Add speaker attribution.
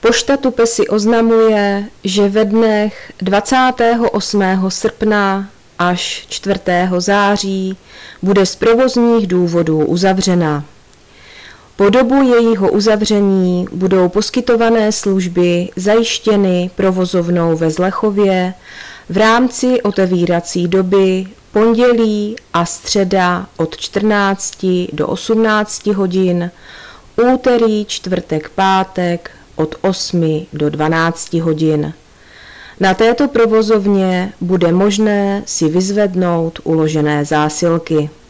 Speaker 1: Pošta Tupesy oznamuje, že ve dnech 28. srpna až 4. září bude z provozních důvodů uzavřena. Po dobu jejího uzavření budou poskytované služby zajištěny provozovnou ve Zlechově v rámci otevírací doby pondělí a středa od 14 do 18 hodin, úterý, čtvrtek, pátek od 8 do 12 hodin. Na této provozovně bude možné si vyzvednout uložené zásilky.